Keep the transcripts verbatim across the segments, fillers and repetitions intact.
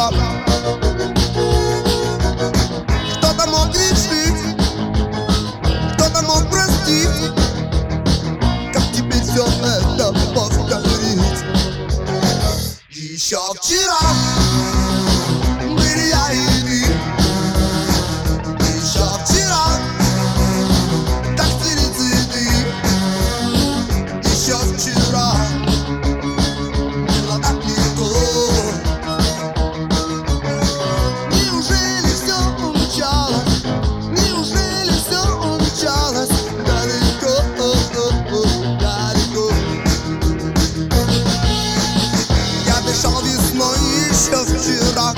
вчера. Кто-то мог решить, кто-то мог простить, как теперь все это повторить. Еще вчера были я и ты. Еще вчера так цвели цветы. Еще вчера было так легко. Неужели все умчалось? Неужели все умчалось далеко, далеко? Я дышал весной еще вчера.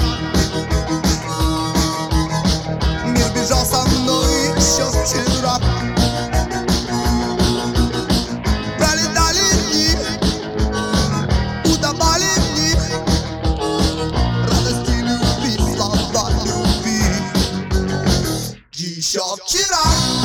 Мир бежал со мной еще вчера. Пролетали дни, утопали в них радости любви, слова любви. Еще вчера